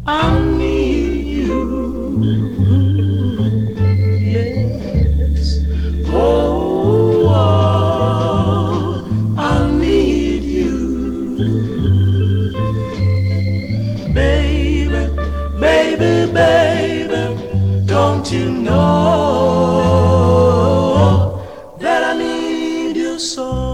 I need you, yes. Oh, I need you, baby, baby, baby. Don't you know that I need you so?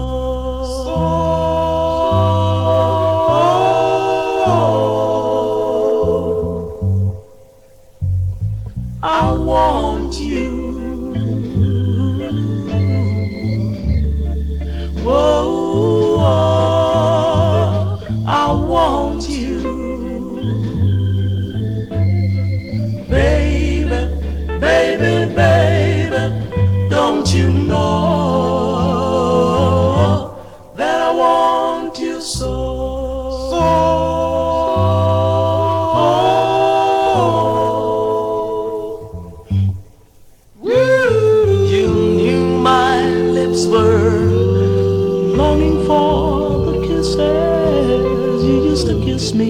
I want you. Whoa, I want you, baby, baby, baby. Don't you know that I want you so? You knew my lips were longing for the kisses you used to kiss me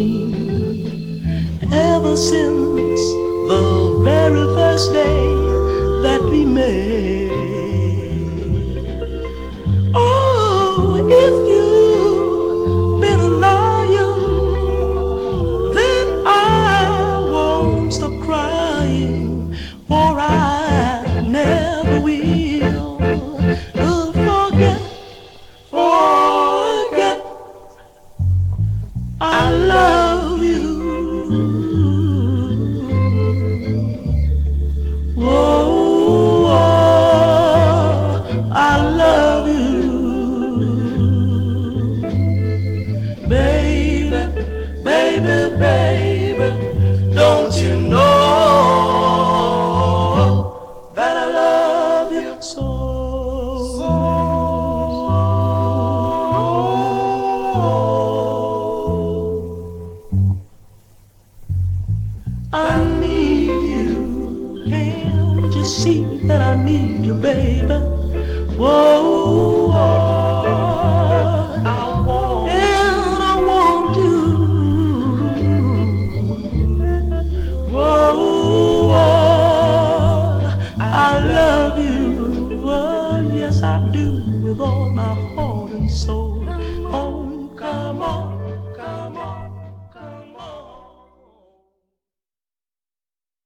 ever since the very first day that we met. Oh, if you've been a liar, then I won't stop crying, for I never will forget. I love you. Whoa, I love you, baby, baby, baby. Don't you know that I love you so? I need you, can't you see that I need you, baby? Whoa, I want you. Whoa, I love you. Oh, yes, I do, with all my heart and soul. Oh, come on.